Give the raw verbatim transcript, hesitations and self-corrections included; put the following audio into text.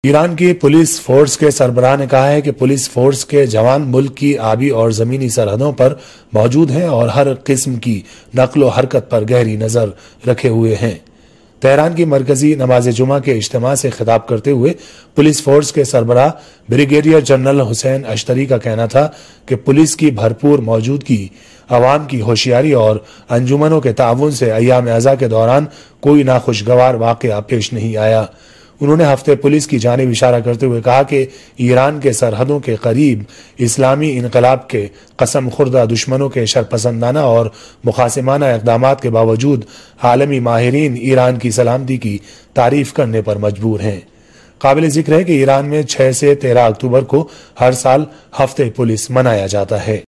Iran की police force के सरबराह ने कहा है कि पुलिस फोर्स के जवान मुल्क की आबी और जमीनी सरहदों पर मौजूद हैं और हर किस्म की नकलो हरकत पर गहरी नजर रखे हुए हैं। तेहरान की मरकजी नमाज जुमा के इज्तिमा से खिताब करते हुए पुलिस फोर्स के सरबराह ब्रिगेडियर जनरल हुसैन अश्तरी का कहना था कि पुलिस की भरपूर मौजूदगी, अवाम की होशियारी और अंजुमनों के ताउन से अय्याम अज़ा के दौरान कोई नाखुशगवार वाक़या पेश नहीं आया। उन्होंने हफ्ते पुलिस की जानिब इशारा करते हुए कहा कि ईरान के सरहदों के करीब इस्लामी इनकलाब के कसम खुर्दा दुश्मनों के शरपसंदाना और मुखासिमाना इक़दाम के बावजूद आलमी माहिरीन ईरान की सलामती की तारीफ करने पर मजबूर हैं। काबिल जिक्र है कि ईरान में छह से तेरह अक्टूबर को हर साल हफ्ते पुलिस मनाया जाता है।